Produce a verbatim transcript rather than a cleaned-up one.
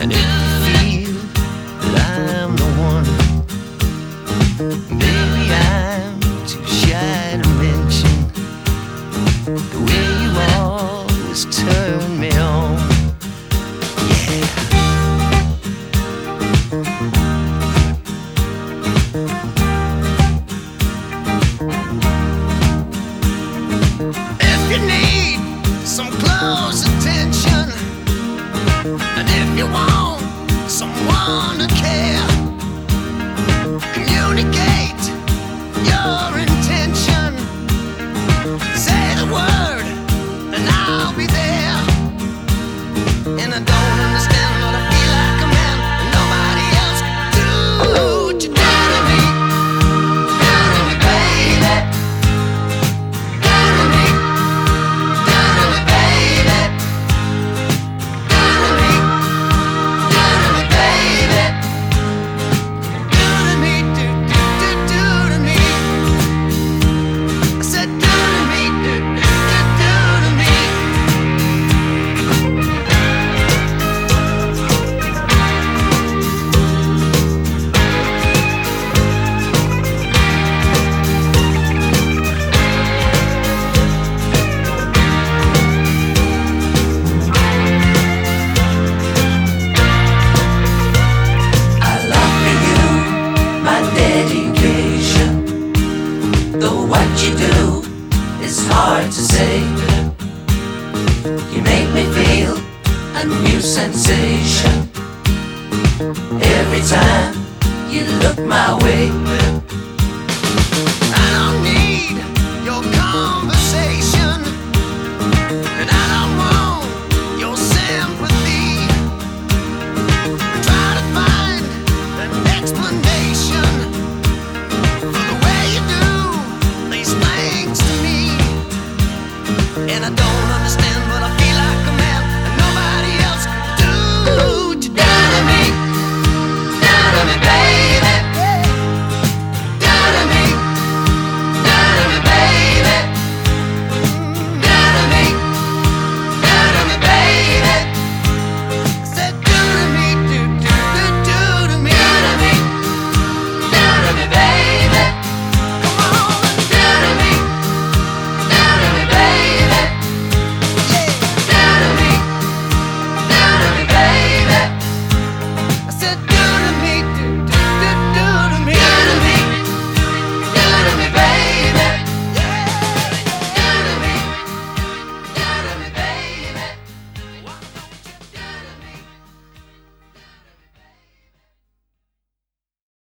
And if you feel that I'm the one, baby, I'm too shy to mention the way you always turn me on. If you need some close attention, and if you want someone to care, communicate your intention. Say the word and I'll be there. And I don't understand, but I feel like a man and nobody else can do what you do to me. Do to me, baby. Do to me. Do to me, baby. Do to me. Do to me, baby. Do to me, do, do, do, do to me. I said do to me, do, do, do, do to me. I love you, my dedication. Though what you do is hard to say, you make me feel a new sensation every time you look my way.